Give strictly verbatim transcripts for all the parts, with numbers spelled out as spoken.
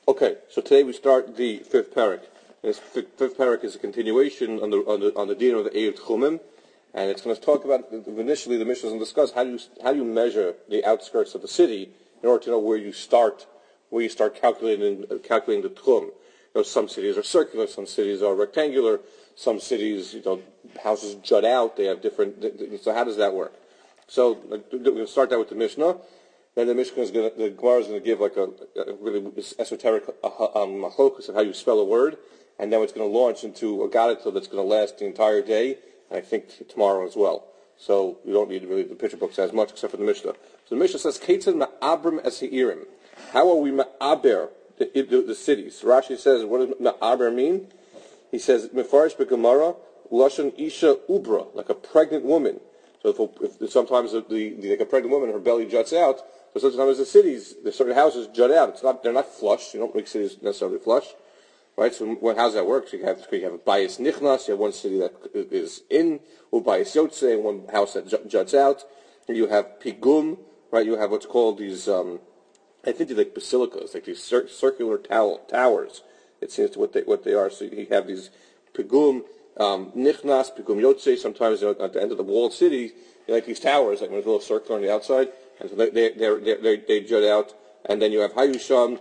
Okay, so today we start the fifth parak. This fifth, fifth parak is a continuation on the on the on the din of the Eir Tchumim, and it's going to talk about initially the Mishnah is going to discuss how do you how do you measure the outskirts of the city in order to know where you start where you start calculating uh, calculating the Tchum. You know, some cities are circular, some cities are rectangular, some cities, you know, houses jut out. They have different. So how does that work? So we're going to start that with the Mishnah. Then the Mishnah is going to, the Gemara is going to give like a, a really esoteric machlokus of how you spell a word, and then it's going to launch into a gadita that's going to last the entire day, and I think tomorrow as well. So you don't need really the picture books as much except for the Mishnah. So the Mishnah says, "Keitzad ma'abrim es ha'irim." How are we ma'aber the, the, the cities? Rashi says, what does ma'aber mean? He says, "Mefarish beGemara lashon isha ubra," like a pregnant woman. So if, if sometimes the, the like a pregnant woman, her belly juts out. So sometimes the cities, the certain houses jut out. It's not; they're not flush. You don't make cities necessarily flush, right? So when, how's that work? So you have you have a bias nichnas. You have one city that is in, or bias yotze, and one house that juts out. And you have pigum, right? You have what's called these. Um, I think they're like basilicas, like these cir- circular tow- towers. It seems to what they what they are. So you have these pigum, um, nichnas, pigum yotze. Sometimes you know, at the end of the walled city, you like these towers, like when it's a little circular on the outside. And so they they they they they jut out, and then you have hayusham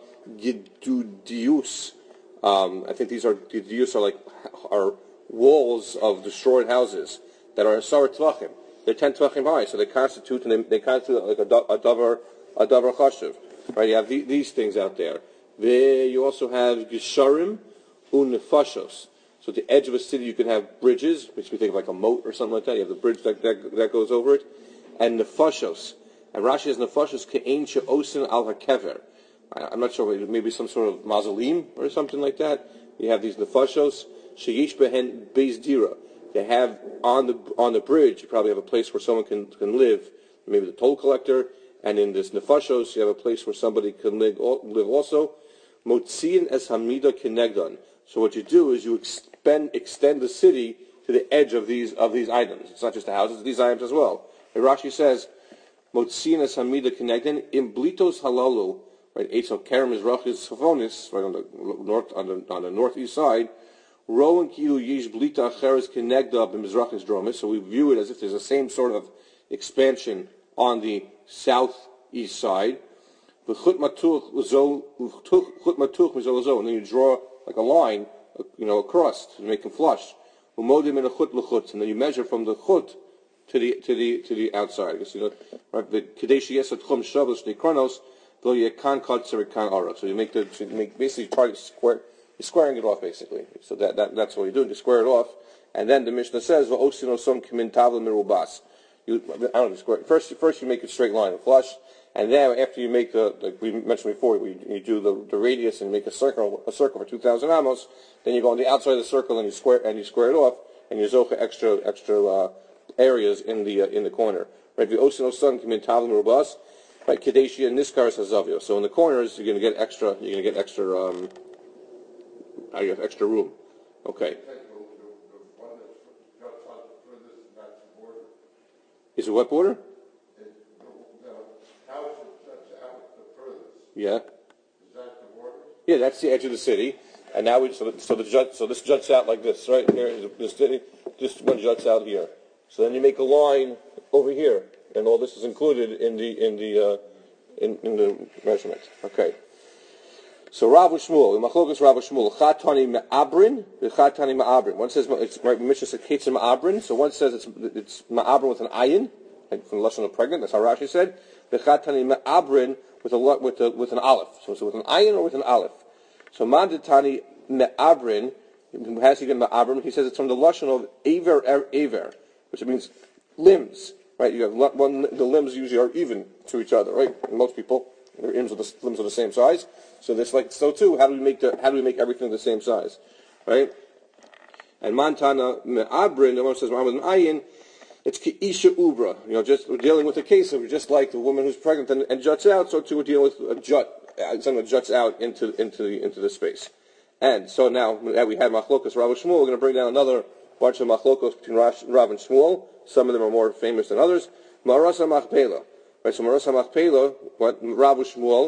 gidudius. Um, I think these are gidudius are like are walls of destroyed houses that are asar tvachim. They're ten tvachim high, so they constitute and they, they constitute like a, a davar a davar chashuv. Right? You have the, these things out there. There you also have gisharim unefashos. So at the edge of a city you can have bridges, which we think of like a moat or something like that. You have the bridge that that, that goes over it, and nefashos. And Rashi has nefashos ke'ein she'osin al hakever. I'm not sure, maybe some sort of mausoleum or something like that. You have these nefashos she'ish behen beis dira. They have on the on the bridge. You probably have a place where someone can can live, maybe the toll collector. And in this nefashos, you have a place where somebody can live, live also. Motziin es hamida kenegdan. So what you do is you expend, extend the city to the edge of these of these items. It's not just the houses; it's these items as well. And Rashi says, "Motziin es hamida kenegdan imblitos halalu." Right, Eitzel Kerem is Rachis Savonis, right on the north on the on the northeast side. Rowan kilu yish blita acheres kenegda b'mizrachis dromis. So we view it as if there's the same sort of expansion on the southeast side. V'chut matuch mizol, and then you draw like a line, you know, across to make them flush. Umodim in a chut l'chut, and then you measure from the chut to the to the to the outside. You know, right? The kadesh yesat chum shavos nekronos, though you can cut so can ara. So you make the so you make basically try to square. You're squaring it off basically. So that, that that's what you're doing. You square it off, and then the Mishnah says v'osino som kimin tavla mirubas. You, I don't know, square. First, first you make a straight line, a flush, and then after you make the, like we mentioned before, you, you do the, the radius and make a circle, a circle for two thousand amos. Then you go on the outside of the circle and you square and you square it off, and you zocha extra extra uh, areas in the uh, in the corner. Right? The osino sun come in tavim robust, right? Kadeshia and niskar sazavio. So in the corners you're going to get extra. You're going to get extra. Um, you have extra room. Okay. Is it what border? Yeah. Is that the border? Yeah, that's the edge of the city, and now we so the, so the jut, so this juts out like this, right here. This city, this one juts out here. So then you make a line over here, and all this is included in the in the uh, in, in the measurement. Okay. So Rav Shmuel, Machlokas Rav Shmuel, Chatani Ma'abrin, the Chatani Ma'abrin. One says it's right. Mishnah says Ketzim Ma'abrin. So one says it's it's Ma'abrin with an ayin, like from the lashon of pregnant. That's how Rashi said. The Chatani Ma'abrin with a with a, with an aleph. So, so with an ayin or with an aleph. So Mandatani Ma'abrin. Has he got Ma'abrin? He says it's from the lashon of aver aver, which means limbs. Right? You have one. The limbs usually are even to each other. Right? And most people, their limbs are the limbs are the same size. So this like so too. How do we make the how do we make everything the same size, right? And Mantana Me'abrin, the one says Ma'abrin Ayin, it's Ki'isha Ubra. You know, just we're dealing with a case of just like the woman who's pregnant and, and juts out. So too we're dealing with a jut, something that juts out into into the into the space. And so now that we had Machlokas Rav Shmuel, we're going to bring down another bunch of Machlokos between Rav and Shmuel. Some of them are more famous than others. Marasa Machpela, right? So Marasa Machpela, what Rav Shmuel.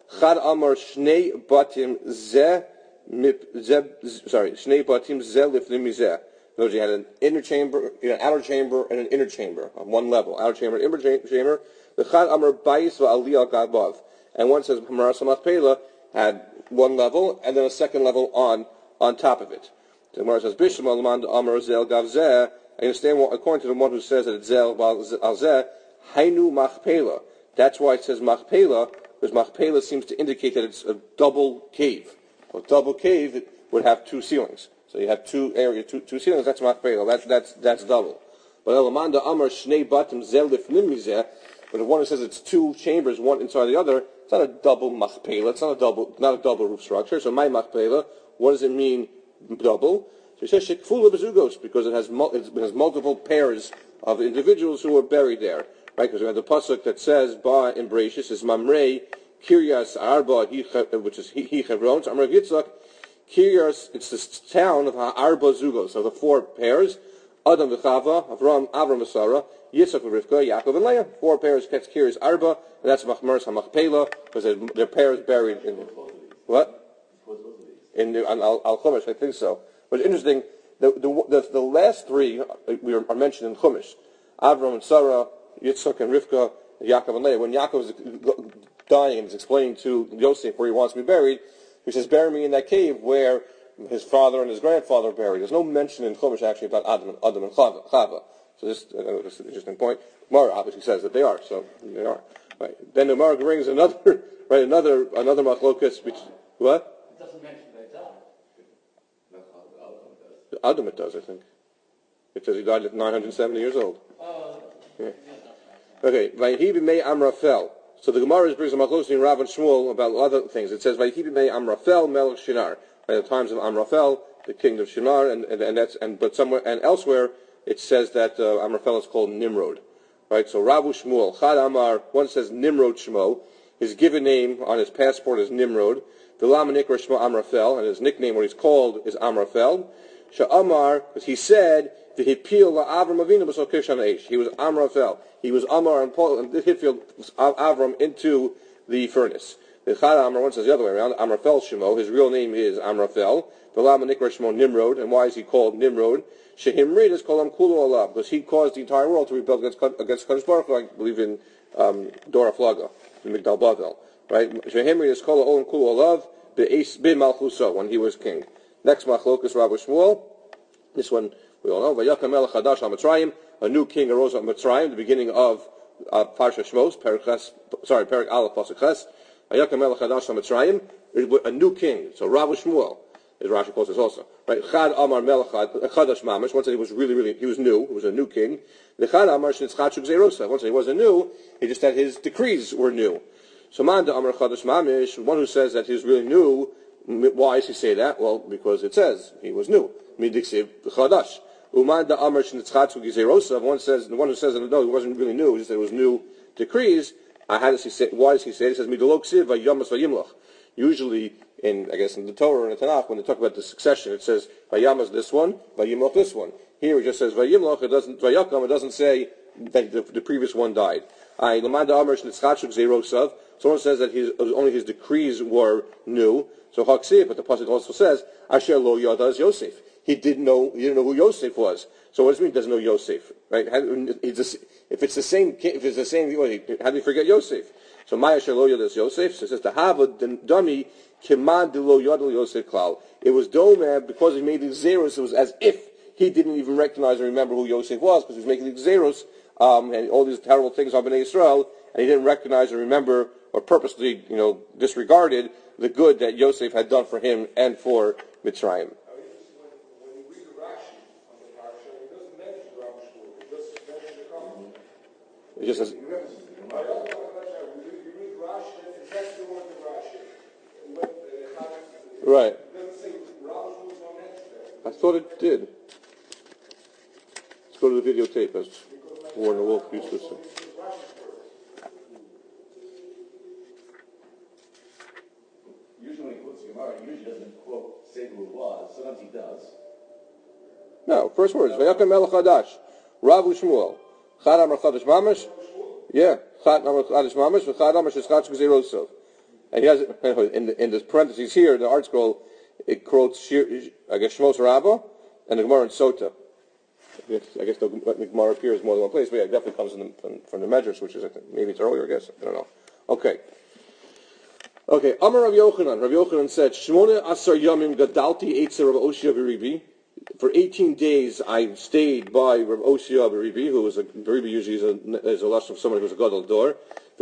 Chad Amar Shnei Batim Zeh, sorry, Shnei Batim Zeh Lifnim Mizeh. In other words, you had an inner chamber, you had an outer chamber, and an inner chamber on one level. Outer chamber and inner chamber. The Chad Amar Bayis Va'aliyah Gabav. And one says Hamaras Machpelah had one level, and then a second level on on top of it. The Gemara says, Bishlam Alman Amar Zel Gav Zeh. I understand, what, according to the one who says that it's Zel Al Zeh, Hainu Machpelah. That's why it says Machpelah, because Machpelah seems to indicate that it's a double cave. A double cave it would have two ceilings. So you have two areas, two, two ceilings, that's Machpelah. That's, that's, that's double. But Elamanda Amar Shnei Batim Zel Lifnim Mizeh, but if one who says it's two chambers, one inside the other, it's not a double Machpelah, it's not a double, not a double roof structure. So my Machpelah, what does it mean double? So he says Shekfula Bezugos, because it has, it has multiple pairs of individuals who are buried there. Right, because we have the pasuk that says Ba in Bereshis is Mamrei Kiryas Arba, which is He Hebron. So Amar Yitzchak Kiryas, it's the town of Arba Zugos, so the four pairs: Adam v'Chava, Avram, Avram v'Sarah, Yitzchak v'Rivka, Yaakov and Leah. Four pairs catch Kiryas Arba, and that's Machmaras HaMachpelah, because their pairs buried in what? In the, on Al Chumash, I think so. But interesting, the the the, the last three we are, are mentioned in Chumash: Avram and Sarah, Yitzchak and Rivka, Yaakov and Leah. When Yaakov is dying and is explaining to Yosef where he wants to be buried, he says, bury me in that cave where his father and his grandfather are buried. There's no mention in Chumash actually about Adam and, Adam and Chava. Chava. So this, uh, this is an interesting point. Gemara obviously says that they are, so they are. Right. Then the Gemara brings another, right, another, another machlokas, which, what? It doesn't mention about Adam. Adam it does, I think. It says he died at nine hundred seventy years old. Oh. Yeah. Okay, Vayihi Mei Amrafel. So the Gemara brings a machlokes in Rav and Shmuel about other things. It says Vayihi Mei Amrafel Melech Shinar. At the times of Amrafel, the king of Shinar, and, and, and that's and but somewhere and elsewhere it says that uh, Amrafel is called Nimrod. Right. So Rav Shmuel Chad Amar. One says Nimrod Shmo. His given name on his passport is Nimrod. The Lama Nikra Shmo Amrafel, and his nickname, what he's called, is Amrafel. Sha'amar, because he said. He was Amrafel. He was Amar and Paul and Hitfield Avram into the furnace. The Chad Amar one says the other way around. Amrafel Shemo. His real name is Amrafel. The Lama Nikra Shemo Nimrod. And why is he called Nimrod? Shehimrid is called Amkulu Allah because he caused the entire world to rebel against against Kadosh Baruch Hu. I believe in um, Dora Flaga, in Migdal Bavel. Right? Shehimrid is called Amkulu Allah Bin Malchuso when he was king. Next machlokas Rav Shmuel. This one. We all know, Vayakam Melech Hadash HaMitzrayim, a new king arose on Mitzrayim, the beginning of uh, Parsha Shmos, Perek Ches, sorry, Perek Aleph Pasuk Ches. Vayakam Melech Hadash HaMitzrayim, a new king. So Rav Shmuel, as Rashi calls this also, right? Chad Amar Melech Hadash Mamish. One said he was really, really, he was new. He was a new king. The Chad Amar Shnitzchachuk Zerosa. One said he wasn't new. He just said his decrees were new. So Manda Amar Chadash Mamish. One who says that he was really new. Why does he say that? Well, because it says he was new. Midiksiv Chadash. Umanda Amar Shnitzchachuk Zerosa. One says the one who says that no, he wasn't really new. He just said it was new decrees. Uh, how does he say? Why does he say it? He says Midolok Siv Vayamas Vayimloch. Usually, in I guess in the Torah and the Tanakh, when they talk about the succession, it says Vayamas this one, Vayimloch this one. Here it just says Vayimloch. It doesn't Vayakam. It doesn't say that the, the previous one died. I Lamanda Amar Shnitzchachuk Zerosav. Someone says that his, only his decrees were new. So Haksiv, but the pasuk also says Asher Lo Yadas Yosef. He didn't know. He didn't know who Yosef was. So what does it mean? He doesn't know Yosef, right? How, just, if it's the same, if it's the same, how do you forget Yosef? So Maya Shelo Yodas Yosef. So it says the Hava Dami Kimad Lo Yodel Yosef Klal. It was Domab because he made these zeros. It was as if he didn't even recognize or remember who Yosef was because he was making these zeros um, and all these terrible things on Bnei Yisrael, and he didn't recognize or remember or purposely, you know, disregarded the good that Yosef had done for him and for Mitzrayim. It just says. Right. I thought it did. Let's go to the videotape as Warner Wolf used to say. Usually when he quotes Gemara, he usually doesn't quote, say who it was. Sometimes he does. No, first words. Vayakam Melech Hadash. Rav Shmuel. Chad Amar Chadash Mamash. Yeah. Chad Amar Chadash Mamash. V'Chad Amar Shnitzchachuk Zerosav. And he has in the, in the parentheses here in the art scroll, it quotes I guess Shmos Rabbah and the Gemara in Sota. I guess, I guess the, the Gemara appears more than one place, but yeah, it definitely comes in the, from, from the Medrash, which is I think maybe it's earlier. I guess I don't know. Okay. Okay. Amar Rav Yochanan. Rav Yochanan said, Shmona Asar Yamim Gadalti Eitzer Rav Oshia Beribi. For eighteen days, I stayed by Rav Oshia Beribi, who was a Beribi usually is a, is a lush of somebody who was a gadol door. I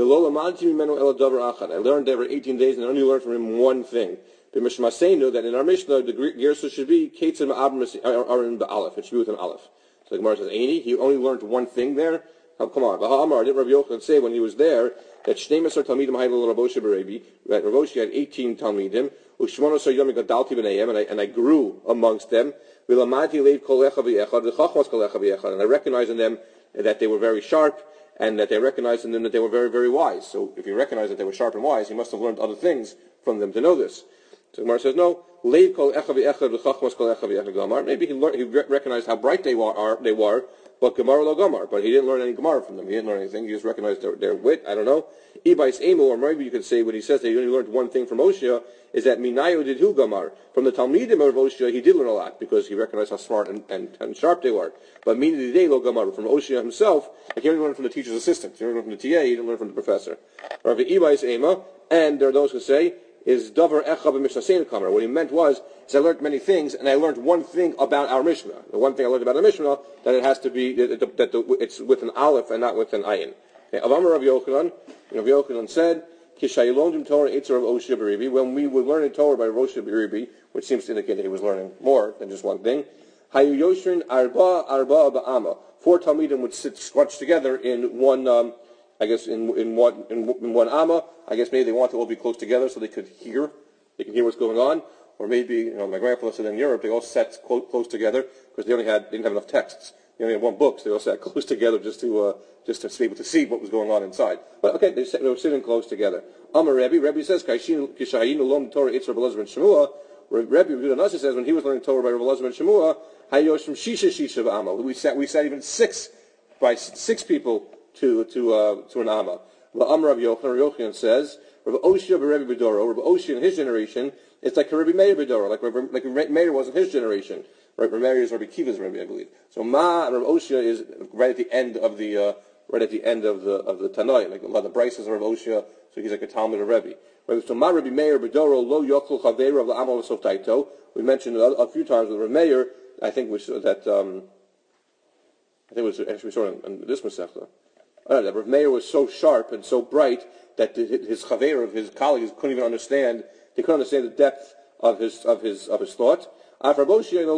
learned there for eighteen days, and I only learned from him one thing. B'mishmasenu, that in our Mishnah, the Gersa should be Ketzim Arim Ba'alef. It should be with an Aleph. So the Gemara says, Aini, he only learned one thing there? Oh, come on. B'ha'amar, didn't Rav Yochanan say when he was there, that Shnei Masar Talmidim Hailul Rav Oshia Beribi, that Rav Oshia had eighteen Talmidim, U'shmonosar Yom Gadalti B'neihem, and I and I grew amongst them. V'lamati Leiv Kol Echa V'Echad, the Chachmas Kol Echa V'Echad, and I recognized in them that they were very sharp, and that they recognized in them that they were very, very wise. So if you recognize that they were sharp and wise, he must have learned other things from them to know this. So Gemara says, no, Leiv Kol Echa V'Echad, the Chachmas Kol Echa V'Echad Gamar. Maybe he, learned, he recognized how bright they were, are, they were, but Gemara lo Gamar. But he didn't learn any Gemara from them. He didn't learn anything. He just recognized their, their wit. I don't know. Ibais Emu, or maybe you could say when he says that he only learned one thing from Oshia, is that Minayo did hu Gamar. From the Talmidim of Oshia, he did learn a lot, because he recognized how smart and, and, and sharp they were. But Mina did lo Gamar. From Oshia himself, he only learned from the teacher's assistant. He only learned from the T A, he didn't learn from the professor. Rav Ibais Ema, and there are those who say, is Davar Echa b'Mishnah Kamar. What he meant was, is I learned many things, and I learned one thing about our Mishnah. The one thing I learned about our Mishnah, that it has to be, that, the, that the, it's with an Aleph and not with an Ayin. Okay, Avamar Rav Yochanan, Rav Yochanan said, Kishayilondim Torah Eitzer Rav Oshia Beribi, when we were learning Torah by Rav Oshia Beribi, which seems to indicate that he was learning more than just one thing, Hayu Yoshrin Arba Arba Ba'ama. Four Talmidim would sit scrunched together in one, um, I guess in in one in, in one amma. I guess maybe they want to all be close together so they could hear, they can hear what's going on. Or maybe, you know, my grandfather said in Europe they all sat close, close together because they only had they didn't have enough texts. They only had one book, so they all sat close together just to uh, just to be able to see what was going on inside. But okay, they, they were sitting close together. Amar Rebbe, Rebbe says, Kishayinu Lom Torah Eitzer Rav Elazar ben Shemua. Rebbe Yehuda says when he was learning Torah by Rav Elazar ben Shemua, Hayoshim Shisha Shisha B'Ama. We sat we sat even six by six people to to uh, to an amma. Amar Rav Yochanan, Rav Yochanan says, Rav Oshia b'Rebbe B'Doro, Rav Oshia in his generation, it's like Rabbi Meir B'Doro, like Rabbi, like Rabbi Meir was in his generation. Right, Rabbi Meir is Rabbi Kiva's Rebbe, I believe. So Ma and Rav Oshia is right at the end of the uh, right at the end of the of the Tanai, like a lot of the Brises of Rav Oshia, so he's like a Talmud of Rebbe. Right, so Ma Rabbi Meir B'Doro lo Yochel Chaveir of La'amal Sof Taito. We mentioned a, a few times with Rabbi Meir, I think was that um, I think it was actually sort of in this Masechta. Uh, that Rav Meir was so sharp and so bright that the, his chaver of his colleagues couldn't even understand. They couldn't understand the depth of his of his of his thought. So to Rav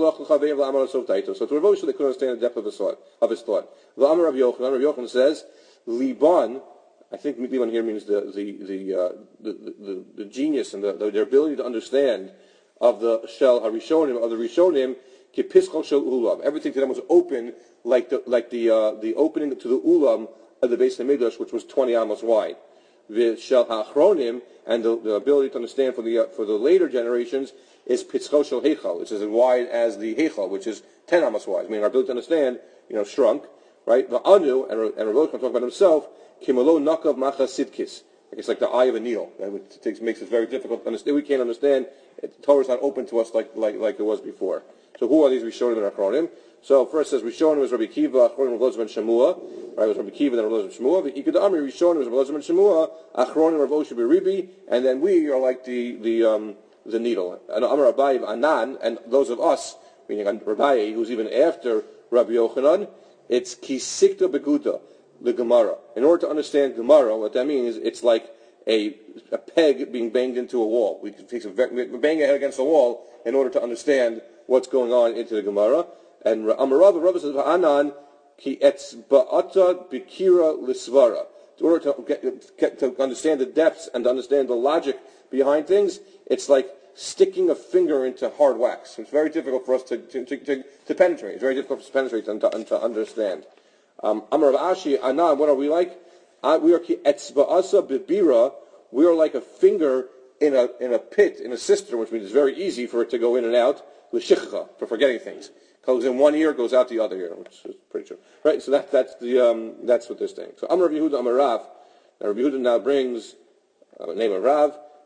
Oshia they couldn't understand the depth of his thought. Of his thought. The Amar Rav Yochanan, Rav Yochanan says, Liban. I think Liban here means the the the uh, the, the, the genius and the, the, their ability to understand of the Shel Harishonim of the Rishonim. Everything to them was open, like the like the uh, the opening to the ulam of the Beis Hamikdash, which was twenty amos wide. The Shel Hachronim, and the, the ability to understand for the uh, for the later generations is Pitzchot Shel Heichal, which is as wide as the Heichal, which is ten amos wide. I mean, our ability to understand, you know, shrunk, right? The Anu, and and Rav Yochanan talking about himself, Kimalo Nakav Macha Sidkis. It's like the eye of a needle. It takes, makes it very difficult to understand. We can't understand. The Torah is not open to us like like like it was before. So who are these Rishonim and Achronim? So first says Rishonim was Rabbi Kiva, Achronim was Rav Elazar ben Shemua. Right, it was Rabbi Kiva, then Rav Elazar ben Shemua. The Ikad Amri Rishonim was Rav Elazar ben Shemua, Achronim Rav Oshia Beribi, and then we are like the the um, the needle. And Amar Abayi Anan, and those of us, meaning Rabbi, who's even after Rabbi Yochanan, it's Kisikta Beguda, the Gemara. In order to understand Gemara, what that means, it's like a a peg being banged into a wall. We take some, bang a head against the wall in order to understand what's going on into the Gemara. And Amarav Rabbi says, "Anan ki etzba'ata bikira lisvara." In order to get, get to understand the depths and to understand the logic behind things, it's like sticking a finger into hard wax. It's very difficult for us to to, to, to, to penetrate. It's very difficult for us to penetrate and to, and to understand. Um, Amarav Ashi Anan, what are we like? Uh, we are ki etzba'asa bibira. We are like a finger in a in a pit, in a cistern, which means it's very easy for it to go in and out. L'shichcha, for forgetting things. Goes in one ear, goes out the other ear, which is pretty true. Right, so that, that's the um, that's what they're saying. So Amar Rav Yehuda Amar Rav. Now Rav Yehuda now brings uh, the name of Rav.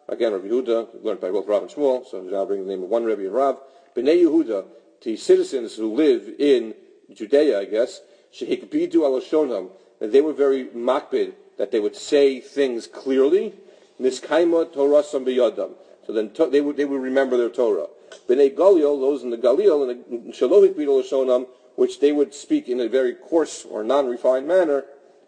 Again, Rabbi Yehuda learned by both Rav and Shmuel, so now bring the name of one Rabbi and Rav. B'nai Yehuda, the citizens who live in Judea, I guess, shehikbidu alashonam, and they were very makbid, that they would say things clearly. Niskaima torasam biyadam. So then to, they would they would remember their Torah. B'nai Galil, those in the Galil, and the shalohik bidu alashonam, which they would speak in a very coarse or non-refined manner.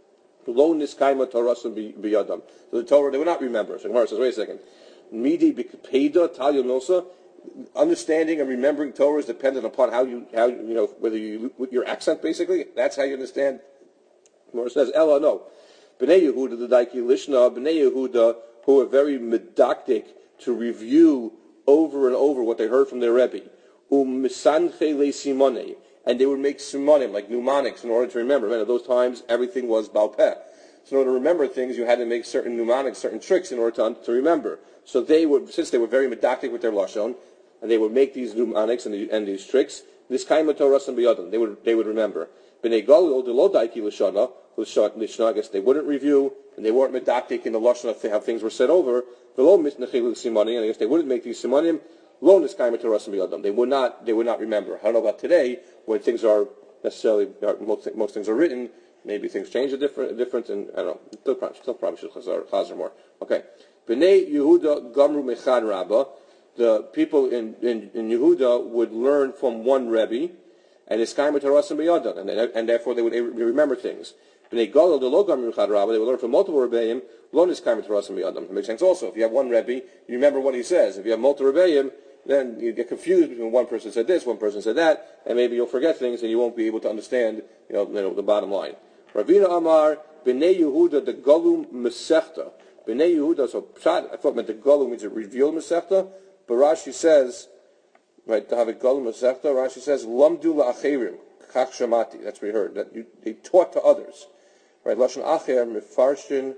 Lo niskaima torasam biyadam. So the Torah they would not remember. So Gemara says, wait a second. Midi b'peda talya nosa. Understanding and remembering Torah is dependent upon how you, how you know, whether you, with your accent, basically. That's how you understand. Gemara says, Ella, no. B'nai Yehuda, the Daiki Lishna, B'nai Yehuda, who are very medactic to review over and over what they heard from their Rebbe. Um misanche le simone. And they would make simonim, like mnemonics, in order to remember. And at those times, everything was balpeh. So in order to remember things, you had to make certain mnemonics, certain tricks in order to, to remember. So they would, since they were very medactic with their lashon, and they would make these mnemonics and, the, and these tricks, this kaima Torah and biyadam, they would they would remember. B'nei Galil, the lo daiki l'shana, l'shana, I guess they wouldn't review, and they weren't medactic in the lashon of how things were said over. V'lo mitnechil l'simanim, and I guess they wouldn't make these simanim. Lo nis kaima Torah and biyadam, they would not they would not remember. I don't know about today when things are necessarily most most things are written. Maybe things change a different, a different, and I don't know. Still probably, still probably should chazer more. Okay. B'nei Yehuda gamru mechad rabba. The people in, in, in Yehuda would learn from one Rebbe, and iskayim tarasim b'yadam, and and therefore they would remember things. B'nei Galil the lo gamru mechad rabba. They would learn from multiple Rebbeim. Lo iskayim tarasim b'yadam. It makes sense also. If you have one Rebbe, you remember what he says. If you have multiple Rebbeim, then you get confused between one person said this, one person said that, and maybe you'll forget things, and you won't be able to understand, you know, you know the bottom line. Ravina Amar, B'nai Yehuda, the Galum Mesechta. B'nai Yehuda, so Pshat, I thought meant the Galum means a revealed Mesechta, but Rashi says, right, to have a Galum Mesechta, Rashi says, Lamdu la'acherim, kach shamati, that's what we heard, that you, they taught to others. Right, Lashon Acher, Mefarshin,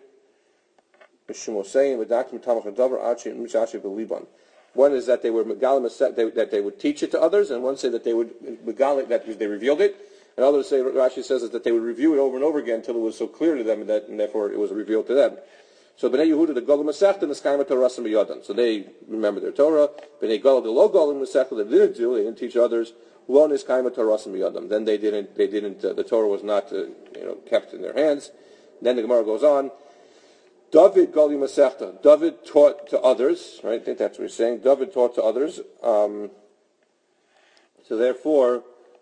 Mishumosein, V'dakim Tamach Adavar, Achi, Mishashi B'liban. One is that they were Megalim Mesechta, that they would teach it to others, and one said that they would Megalim, that they revealed it. And others say, Rashi says, is that they would review it over and over again until it was so clear to them, and, that, and therefore it was revealed to them. So B'nai Yehuda, the Golem Masechta, and the Skaima Torah and B'Yadam. So they remember their Torah. B'nai Galil, the Lo Golem Masechta, they didn't do, they didn't teach others. Lo is Skaima Torah and B'Yadam. Then they didn't, they didn't, uh, the Torah was not, uh, you know, kept in their hands. Then the Gemara goes on. David Golem Masechta. David taught to others, right? I think that's what he's saying. David taught to others. Um, so therefore,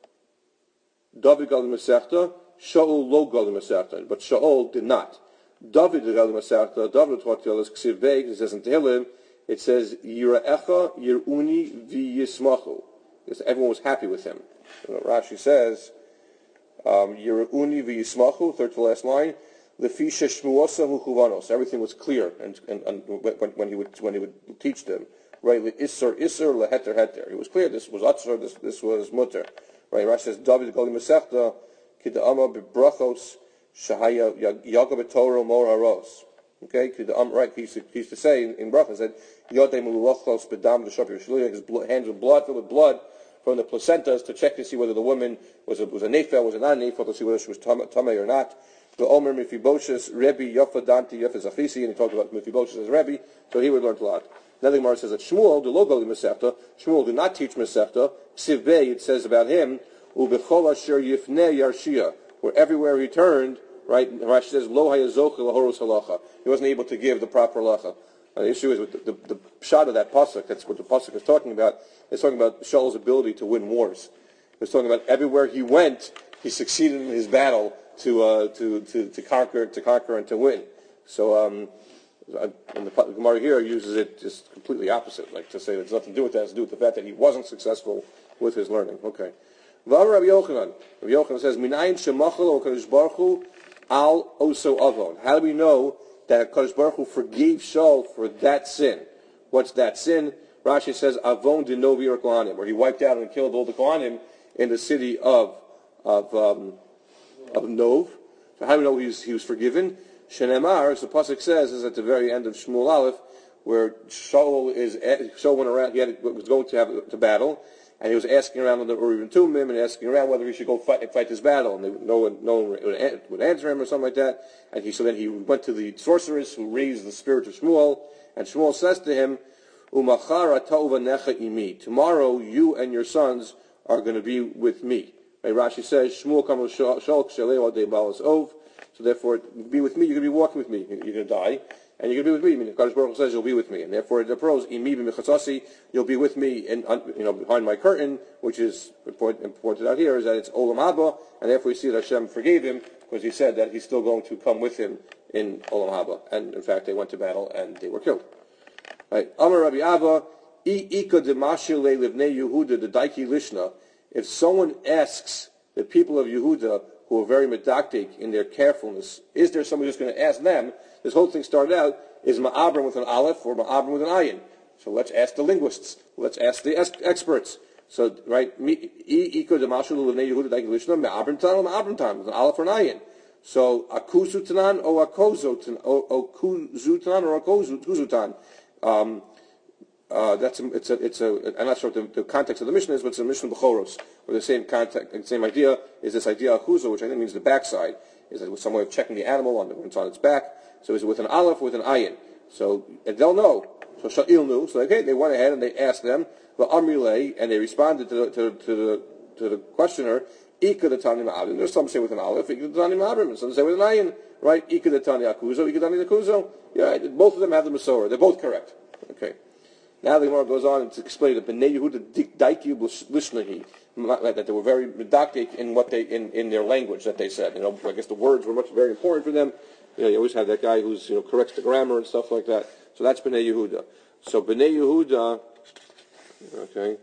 David Galim Masechta, Shaul lo Galim Masechta, but Shaul did not. David Galim Masechta, David taught to others, Ksiv Beig, it says in Tehillim, it says, Yira'echa Yir'uni v'yismachu. Because everyone was happy with him. You know, Rashi says, um, Yir'uni v'yismachu, third to last line, Lefisha Shmuosa Huchuvanos. Everything was clear and, and, and when, when he would when he would teach them. Right, Isser Isser Leheter Heter. It was clear this was Atzor, this this was Mutter. Right, Rashi says, David Galim Masechta, Kida'ama B'brachos, Shahaya Yagab B'Torah Mor Haros. Okay, Kida'am, right, he used, to, he used to say in, in Brachos, that Yodei Melulochos B'dam V'Shop Yishliach, his hands with blood, filled with blood, from the placentas to check to see whether the woman was a, was a nefel, was a non-nefel, to see whether she was tamei or not. The Omer Mephibosheth, Rebbe Yafa Danti Yafa Zachisi, and he talked about Mephibosheth as Rebbe, so he would learn a lot. Then the Gemara says that Shmuel, the logo of Masechta, Shmuel did not teach Masechta. Ksiv Bey, it says about him, Ubechol Asher Yifnei Yarshia, where everywhere he turned, right, Rashi says, Lo Hayazoch Lahoros Halacha. He wasn't able to give the proper halacha. Uh, the issue is with the, the, the shot of that pasuk, that's what the pasuk is talking about, it's talking about Shaul's ability to win wars. It's talking about everywhere he went, he succeeded in his battle to uh, to, to, to conquer to conquer and to win. So um, and the, the Gemara here uses it just completely opposite, like to say there's nothing to do with that, it's to do with the fact that he wasn't successful with his learning. Okay. Rabbi Yochanan. Rabbi Yochanan says, Minayin shemachal o Kadosh Baruch Hu al oso avon. How do we know that Kadosh Baruch Hu forgave Shaul for that sin? What's that sin? Rashi says, Avon de Novir Kohanim, where he wiped out and killed all the Kohanim in the city of of um, of Nov. So how do we know he was, he was forgiven? Shenemar, as the pasuk says, is at the very end of Shmuel Aleph, where Shaul is Shaul went around. He had, was going to have to battle, and he was asking around on the Urim Tumim and asking around whether he should go fight, fight this battle, and they, no one, no one would, would answer him or something like that. And he, so then he went to the sorceress who raised the spirit of Shmuel, and Shmuel says to him, "Umachara tova necha imi." Tomorrow, you and your sons are going to be with me. Right? Rashi says, "Shmuel kamal shalk shalei de balas ov." So therefore, be with me. You're going to be walking with me. You're going to die. And you're going to be with me. I mean, Kadosh Baruch Hu says you'll be with me, and therefore the pros imi b'mechatzasi, you'll be with me, in, you know, behind my curtain, which is pointed out here is that it's Olam Haba, and therefore we see that Hashem forgave him because he said that he's still going to come with him in Olam Haba, and in fact they went to battle and they were killed. Right? Amar Rabbi Abba, ika demashil livnei Yehuda the daiki lishna. If someone asks the people of Yehuda who are very medactic in their carefulness, is there somebody who's going to ask them? This whole thing started out, is Ma'abram with an Aleph or Ma'abram with an Ayin? So let's ask the linguists. Let's ask the es- experts. So, right, Iko de Mashul Levnei Yehuda Daik Lishna, Ma'abram Tan or Ma'abram Tan, with an Aleph or an Ayin. So, Akuzu Tanan or Akozo Tanan or Akozu Tan. Um, uh, that's a, it's a, it's a, I'm not sure what the, the context of the mission is, but it's a mission B'choros, where the same context, the same idea is this idea Akuzo, which I think means the backside, is that some way of checking the animal on the, when it's on its back. So is it with an aleph or with an ayin? So and they'll know. So Sha'il knew. So okay, they went ahead and they asked them the amrilei, and they responded to the to, to the to the questioner. Ika the tani ma'abrim. There's some say with an aleph, Ika the tani ma'abrim, and some say with an ayin. Right? Ika the tani akuzo, Ika the tani akuzo. Yeah, both of them have the Masorah. They're both correct. Okay. Now the Gemara goes on to explain that Bnei Yehuda daiki lishnahi, that they were very medactic in what they in, in their language that they said. You know, I guess the words were much very important for them. You know, you always have that guy who's, you know, corrects the grammar and stuff like that. So that's Bnei Yehuda. So Bnei Yehuda, okay.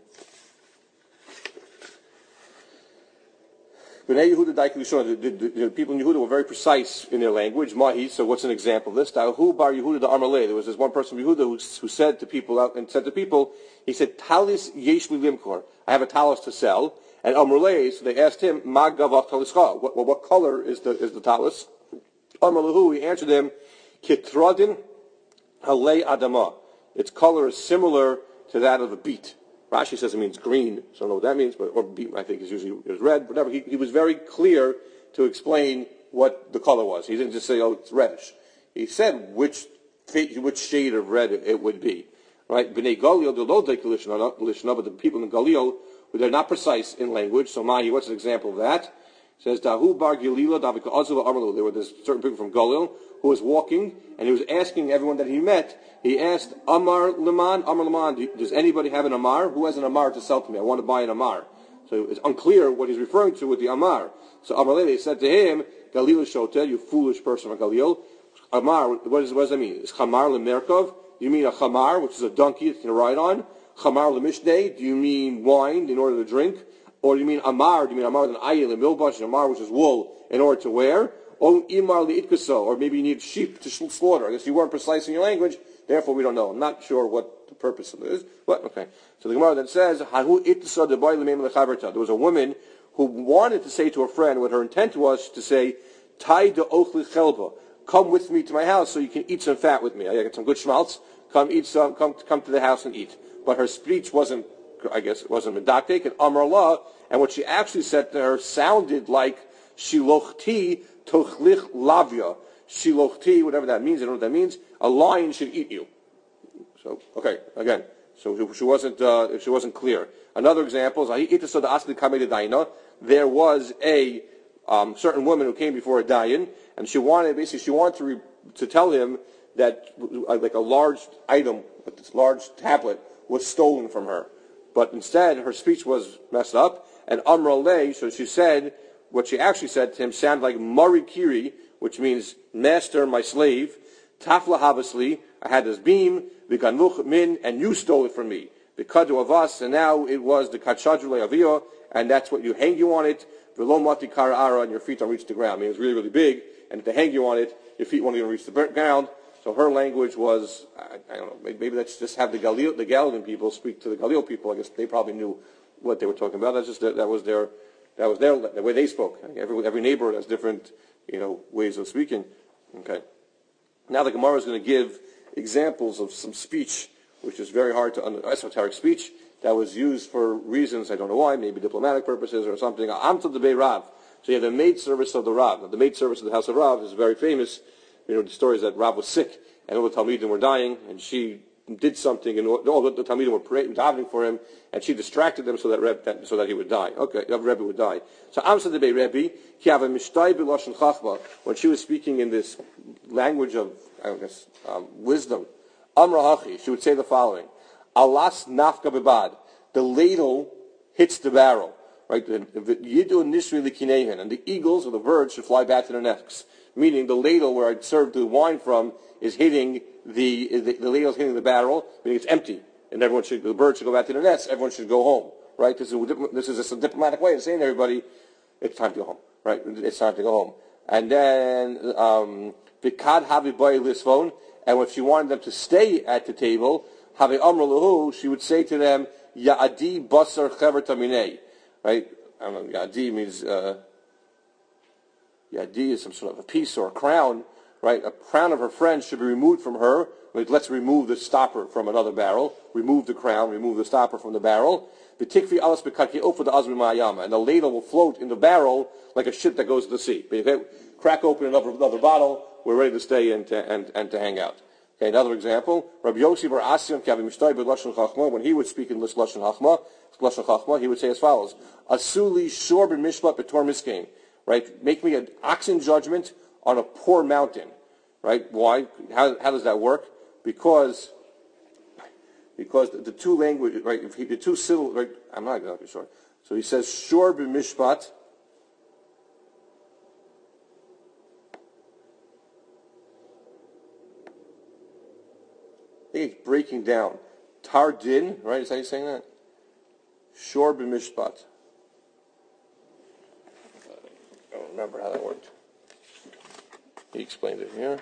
Bnei Yehuda Daik Lishon, the, the, the people in Yehuda were very precise in their language. Mahi, so what's an example of this? Tahu bar Yehuda da Amalei. There was this one person from Yehuda who, who said to people out and said to people, he said, Talis yesh li limkor. I have a talis to sell. And Amalei, so they asked him, Ma gavach talischa. What, what, what color is the is the talis? Amalahu, he answered them, Kitradin halei adama. Its color is similar to that of a beet. Rashi says it means green, so I don't know what that means, but or beet I think is usually is red. Whatever. He, he was very clear to explain what the color was. He didn't just say, "Oh, it's reddish." He said which which shade of red it, it would be. Right? Bnei Galil do lo take lishna, but the people in Galil, they're not precise in language. So Mahi, what's an example of that? It says Dahu bar Gilila Davika Azula Amalu. There were this certain people from Galil who was walking, and he was asking everyone that he met. He asked, Amar Liman, Amar Liman, does anybody have an Amar? Who has an Amar to sell to me? I want to buy an Amar. So it's unclear what he's referring to with the Amar. So Amar Lele said to him, Galil Shotel, you foolish person of Galil. Amar, what, is, what does that mean? Is Chamar Lemerkov? Do you mean a Chamar, which is a donkey that you can ride on? Chamar Lemishnei? Do you mean wine in order to drink? Or do you mean Amar? Do you mean Amar than Ayil and Milbash, Amar, which is wool, in order to wear? Or Imar Li'itkaso, or maybe you need sheep to slaughter. I guess you weren't precise in your language, therefore we don't know. I'm not sure what the purpose of it is, but okay. So the Gemara then says, there was a woman who wanted to say to a friend, what her intent was to say, Tai de ochli chelba, come with me to my house so you can eat some fat with me. I got some good schmaltz, come eat some, come, come to the house and eat. But her speech wasn't, I guess it wasn't medactic, and Amar Allah, and what she actually said to her sounded like Shilochti tochlich lavya. Shilochti, whatever that means, I don't know what that means. A lion should eat you. So, okay, again, so she wasn't, uh, she wasn't clear. Another example is, there was a um, certain woman who came before a dayan, and she wanted, basically, she wanted to, re, to tell him that, uh, like a large item, with this large tablet, was stolen from her. But instead, her speech was messed up, and Amra lei, so she said, what she actually said to him sounded like Marikiri, which means master, my slave. Tafla habasli, I had this beam, v'ganuch min, and you stole it from me. V'kadu of us, and now it was the kachadru le'aviyah, and that's what you hang you on it. V'lo mati kara ara, and your feet don't reach the ground. I mean, it was really, really big, and if they hang you on it, your feet won't even reach the ground. So her language was, I, I don't know, maybe, maybe let's just have the Galil, the Galilean people speak to the Galil people. I guess they probably knew what they were talking about. That's just that was their, that was their the way they spoke. Every every neighbor has different, you know, ways of speaking. Okay. Now the Gemara is going to give examples of some speech which is very hard to understand, esoteric speech that was used for reasons, I don't know why, maybe diplomatic purposes or something. Amta de Bei Rav. So you have the maid service of the Rav. Now, the maid service of the house of Rav is very famous. You know, the story is that Rav was sick, and all the Talmidim were dying, and she did something, and all the Talmidim were praying, davening for him, and she distracted them so that, Reb, that so that he would die. Okay, the Rebbe would die. So Amsa de Bei Rebbe, he have a mishtay b'lashon chachma, when she was speaking in this language of, I guess, um, wisdom, Amra Hachi, she would say the following: Alas nafka bebad, the ladle hits the barrel, right? Yidu nishri likinehen, and the eagles or the birds should fly back to their nests. Meaning the ladle where I served the wine from is hitting the the, the ladle is hitting the barrel, meaning it's empty, and everyone should the birds should go back to their nests. Everyone should go home, right? This is this is a diplomatic way of saying to everybody, it's time to go home, right? It's time to go home. And then vikad havi boy lisvon. And if she wanted them to stay at the table, have amr lahu, she would say to them, Ya'adi basar chever taminei. Right? I don't know, Ya'adi means, uh, Ya'adi is some sort of a piece or a crown, right? A crown of her friend should be removed from her. Like, let's remove the stopper from another barrel. Remove the crown, remove the stopper from the barrel. V'tikvi alas bekaki ofa the azri ma'ayama. And the ladle will float in the barrel like a ship that goes to the sea. Okay? Crack open another, another bottle, we're ready to stay and to, and, and to hang out. Okay, another example, Rabbi Yossi bar Asyan kavi mishtay b'lashon chachma, when he would speak in this lashon chachma, lashon chachma, he would say as follows: Asuli shor b'mishpat b'tor miskein. Right, make me an oxen judgment on a poor mountain. Right, why? How, how does that work? Because because the, the two language, right? If he, the two syllables, right? I'm not exactly sure. So he says shor b'mishpat. I think it's breaking down. Tardin, right? Is that how you're saying that? Shor b'mishpat. I don't remember how that worked. He explained it here.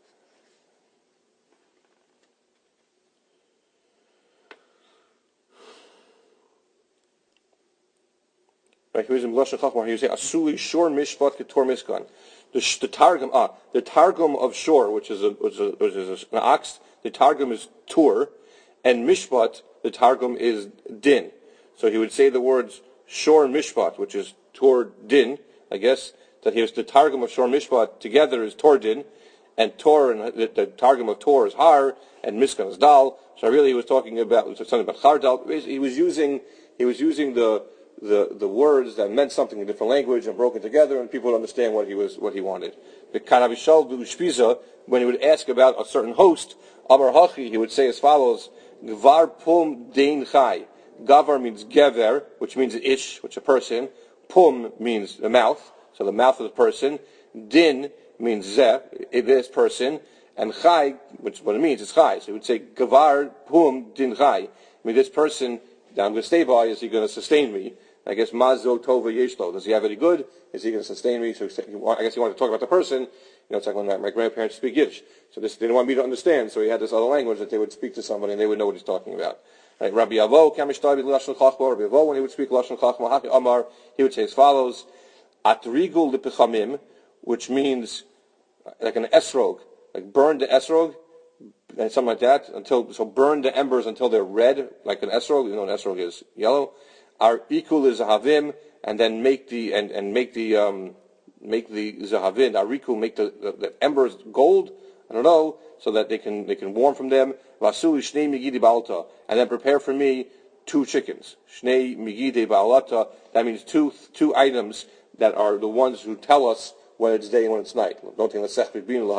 Right, he was in Lashon Chachma. He was saying Asuli Shor Mishpat Ketor Miskan. The, the Targum, ah, the Targum of Shor, which is a, which is, a, which is an ox. The Targum is Tur, and Mishpat, the Targum is Din. So he would say the words Shor and Mishpat, which is Tur Din, I guess, that he was the Targum of Shor and Mishpat together is Tor Din, and Tor, and the, the Targum of Tor is Har, and Miskan is Dal. So really he was talking about, something about Chardal. He was using, he was using the, the, the words that meant something in a different language and broken together, and people would understand what he was, what he wanted. The Kanavishal B'Ushpiza, when he would ask about a certain host, Amar Hachi, he would say as follows: Gvar Pum Dein Chai. Gavar means gever, which means an ish, which is a person. Pum means the mouth, so the mouth of the person. Din means zeh, this person. And Chai, which is what it means, is Chai. So he would say Gavar Pum Din Chai. I mean, this person that I'm going to stay by, is he going to sustain me? I guess Mazo Tova Yeshlo. Does he have any good? Is he going to sustain me? So I guess he wanted to talk about the person. You know, it's like when my, my grandparents speak Yiddish. So this, they didn't want me to understand, so he had this other language that they would speak to somebody and they would know what he's talking about. Right? Rabbi Avo, Kamishtai Lashon Chachma, Rabbi Avo, when he would speak Lashon Chachma, Haki Amar, he would say as follows: Atrigul Lipichamim, which means like an esrog, like burn the esrog, and something like that, until, so burn the embers until they're red, like an esrog. You know, an esrog is yellow. Our ikul is zahavim, and then make the, and, and make the, um, make the zahavim, arikul, make the, the, the embers gold, I don't know, so that they can, they can warm from them. Vasuli shnei migidi ba'alta, and then prepare for me two chickens. Shnei migidi ba'alata, that means two, two items that are the ones who tell us when it's day and when it's night. Don't think that's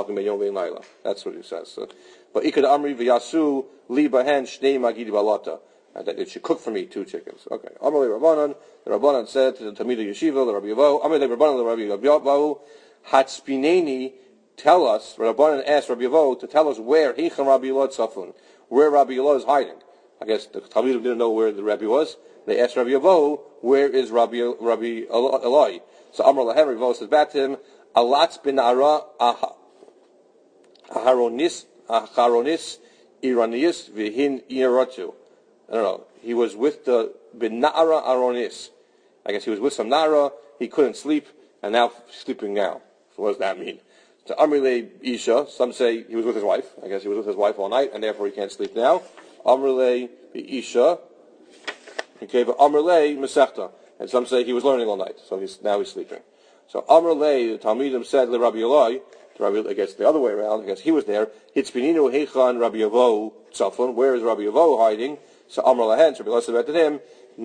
That's what he says. So, but ikad amri v'yasu li bahen shnei magidi ba'alata. That it should cook for me two chickens. Okay. Amalei Rabbanan, the Rabbanan said to the Talmidei Yeshiva, the Rabbi Yavo, Amalei Rabbanan, the Rabbi Yavo, Hatspineni, tell us, Rabbanan asked Rabbi Yavo to tell us where Hichan Rabbi Elad Safun, where Rabbi Elad is hiding. I guess the Talmidim didn't know where the Rabbi was. They asked Rabbi Yavo, where is Rabbi Rabbi Eloi? So Amar Lahem, Rabbi Yavo says back to him, Alatz bin Ara Aharonis Aharonis Iranius Vihin Iratu. I don't know. He was with the bin Na'ara Aronis. I guess he was with some Nara. He couldn't sleep, and now sleeping now. So what does that mean? So Amrile Isha. Some say he was with his wife. I guess he was with his wife all night, and therefore he can't sleep now. Amrlei Isha. Okay, but Amrlei Masechta. And some say he was learning all night, so he's now he's sleeping. So Amrlei, the Talmidim said Le Rabbi Eloi, I guess the other way around, I guess he was there. Hitzpininu Heichan Rabbi Yavo Tzafon. Where is Rabbi Yavo hiding? So Amr Lahen, so Rabbi Eloi said to him,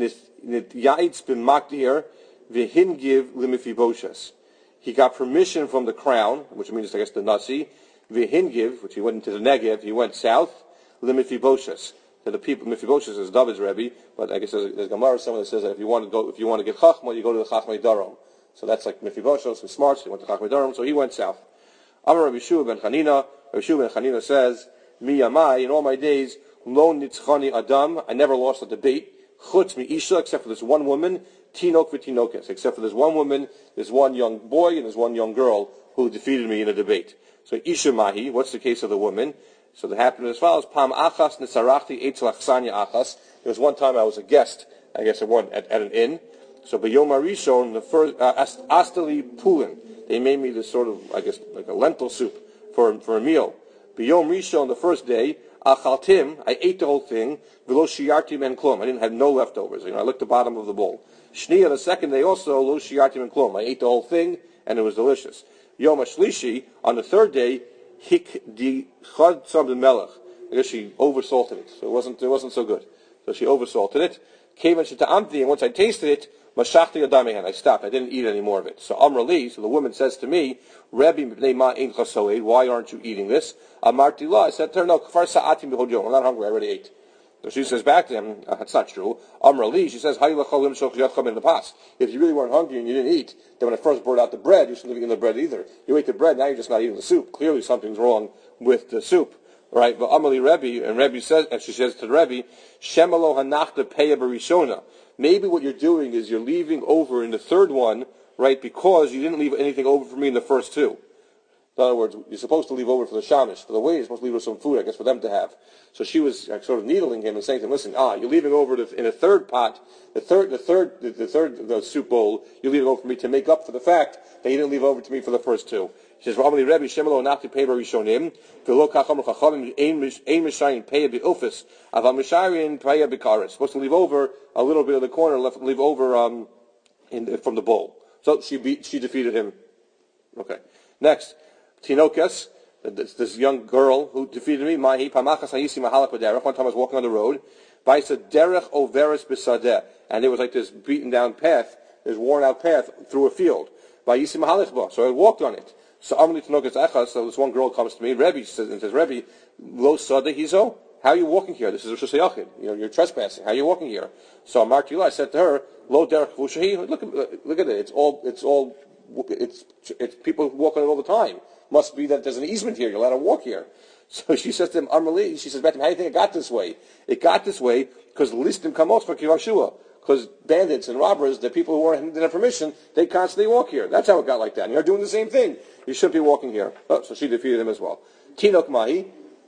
Nit Yaitz bin Makdir V'hingiv Limifiboshes. He got permission from the crown, which means I guess the Nasi, V'hingiv, which he went into the Negev, he went south, Limifiboshes. To the people, Mephibosheth is David's Rebbe, but I guess there's, there's Gemara somewhere that says that if you want to go, if you want to get Chachma, you go to the Chachmei Darom. So that's like Mephibosheth, who's smart, so he went to Chachmei Darom, so he went south. Amar Rabbi Shua ben Chanina, Rabbi Shua ben Chanina says, Mi Yamai, in all my days, Lo Nitzchani Adam, I never lost a debate, Chutz Mi Isha, except for this one woman, Tinok v'Tinokes, except for this one woman, there's one young boy, and there's one young girl who defeated me in a debate. So Isha Mahi, what's the case of the woman? So that happened as follows: Pam achas nisarachti eitz lachsanya achas. There was one time I was a guest, I guess, at one at, at an inn. So b'yom harishon, the first uh, astali pulin. They made me this sort of, I guess, like a lentil soup for for a meal. B'yom rishon, the first day, achaltim, I ate the whole thing. V'lo shiartim en klum. I didn't have no leftovers. You know, I licked the bottom of the bowl. Shniya, the second day also, lo shiartim en klum. I ate the whole thing, and it was delicious. Yom hashlishi, on the third day, hik di chad tzam de melech. I guess she oversalted it, so it wasn't it wasn't so good. So she oversalted it. Came and amti, and once I tasted it, mashachti adamihan. I stopped. I didn't eat any more of it. So Amrali, so the woman says to me, Rabbi b'nei ma ein chasoed. Why aren't you eating this? Amarti la. I said to her, no, kfar sa'atim b'hodiyom. I'm not hungry. I already ate. So she says back to him, uh, that's not true. Amrali, she says, in the past. If you really weren't hungry and you didn't eat, then when I first brought out the bread, you shouldn't have eaten the bread either. You ate the bread, now you're just not eating the soup. Clearly something's wrong with the soup. Right? But Amrali Rebbe, and Rebbe says, and she says to the Rebbe, Shemalo hanachta peya barishona. Maybe what you're doing is you're leaving over in the third one, right, because you didn't leave anything over for me in the first two. In other words, you're supposed to leave over for the shamish. For the way, you're supposed to leave over some food, I guess, for them to have. So she was uh, sort of needling him and saying to him, listen, ah, you're leaving over to, in a third pot, the third, the third, the, the third the soup bowl, you're leaving over for me to make up for the fact that you didn't leave over to me for the first two. She says, Ramali Rebbe, Shemelo Nachti Pei Barishonim, V'lo Kacham Chachamim, Ein Mishayin Peya Be'ofis, Aval Mishayin Peya Be'karetz. Supposed to leave over a little bit of the corner, left, leave over um, in, from the bowl. So she beat, she defeated him. Okay. Next. Tinokes, this, this young girl who defeated me, Mahi Pamachas Hayisi Mahalak Baderech. One time I was walking on the road, Baisa Derech Overes Bisadeh, and there was like this beaten down path, this worn out path through a field. Bayisi Mahalach Ba. So I walked on it. So Amli Tinokes Echas, so this one girl comes to me, Rebbe says, and says, Rebbe, Lo Sadeh Hizo? How are you walking here? This is Rosh Hashanah. You know, you're trespassing. How are you walking here? So Amarti I said to her, Lo Derech Vushahi. Look, look at it. It's all, it's all, it's, it's people walk on it all the time. Must be that there's an easement here. You're allowed to walk here. So she says to him, Amrali, she says back to him, how do you think it got this way? It got this way because the listim come off for Kivashua. Because bandits and robbers, the people who didn't have permission, they constantly walk here. That's how it got like that. And you're doing the same thing. You shouldn't be walking here. Oh, so she defeated him as well. Tinok Mahi.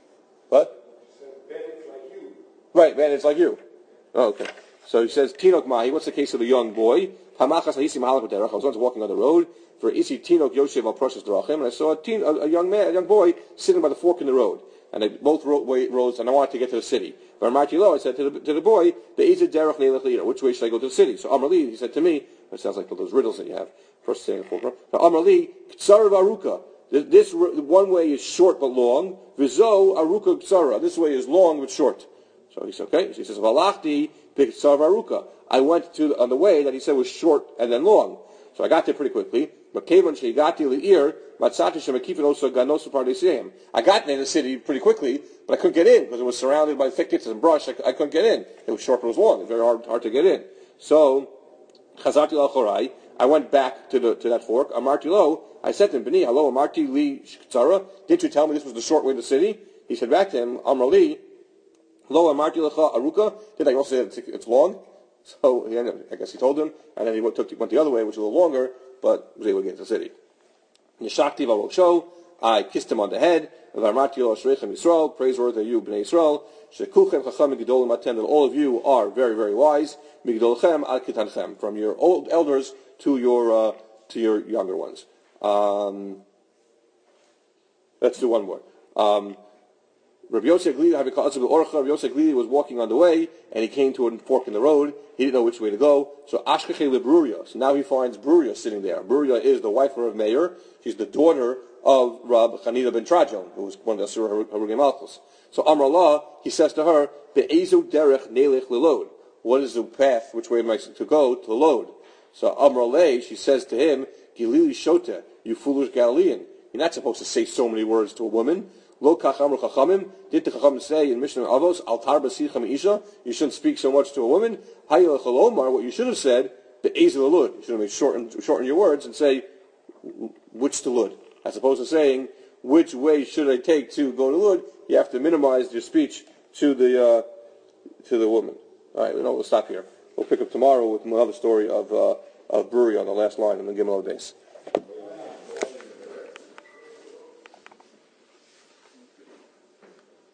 What? Bandits like you. Right, bandits like you. Oh, okay. So he says, Tinok Mahi, what's the case of the young boy? Hamachas Ha'isi Mahalak B'derech. I was once walking on the road. For Isi Tinok Yoshev al Precious Derachim, and I saw a, teen, a, a young man, a young boy, sitting by the fork in the road. And they both rode, roads, and I wanted to get to the city. But Marti Lo, I said to the, to the boy, which way should I go to the city? So Amrali, he said to me, it sounds like those riddles that you have. First saying the fork. Now Amrali, Ktsara Aruka. This one way is short but long. Vizo Aruka Ktsara. This way is long but short. So he said, okay. So he says, Valachti Ktsara Aruka. I went to the, on the way that he said was short and then long. So I got there pretty quickly. But Kevon Sheigati Li'ir, Matsati Shemakifin also Ganosu Pardeseim. I got in the city pretty quickly, but I couldn't get in because it was surrounded by thickets and brush. I, I couldn't get in. It was short but it was long. It was very hard, hard to get in. So, Chazati L'Chorai, I went back to the to that fork. Amarti Lo, I said to him, B'ni, hello, Amarti Li Shktsara, didn't you tell me this was the short way to the city? He said back to him, Amrali, Lo Amarti Lecha Aruka, did I also say it's long? So, he ended, I guess he told him, and then he went, took, went the other way, which was a little longer, but was able to get to the city. Nishakti Vavosho, I kissed him on the head. Varmati Lo Shreichem Yisrael, praiseworthy are you, Bnei Yisrael. Shekuchem Chacham Migidolim Atem, that all of you are very, very wise. Migidolchem Ad Kitanchem, from your old elders to your uh, to your younger ones. Um, let's do one more. Um, Rabbi Yosef Glili, Rabbi Yosef Glili was walking on the way, and he came to a fork in the road. He didn't know which way to go. So Ashkeche LeBruria. So now he finds Bruria sitting there. Bruria is the wife of Rav Meir. She's the daughter of Rab Chanina ben Trajon, who was one of the Asura Harugim Malchus. So Amar Allah, he says to her, Be'ezu derech nelech lelod. What is the path, which way am I to go to load? So Amar Allah, she says to him, Gilili Shota, you foolish Galilean. You're not supposed to say so many words to a woman. Lo kach amru chachamim. Did the chachamim say in Mishnah Avos, Al tarba sicham isha? You shouldn't speak so much to a woman. Hayel chalomar. What you should have said, be'ezel lud. You should have shortened, shorten your words and say, which to lud, as opposed to saying, which way should I take to go to lud? You have to minimize your speech to the uh, to the woman. All right, we'll stop here. We'll pick up tomorrow with another story of uh, of Brewery on the last line in the Gimel days.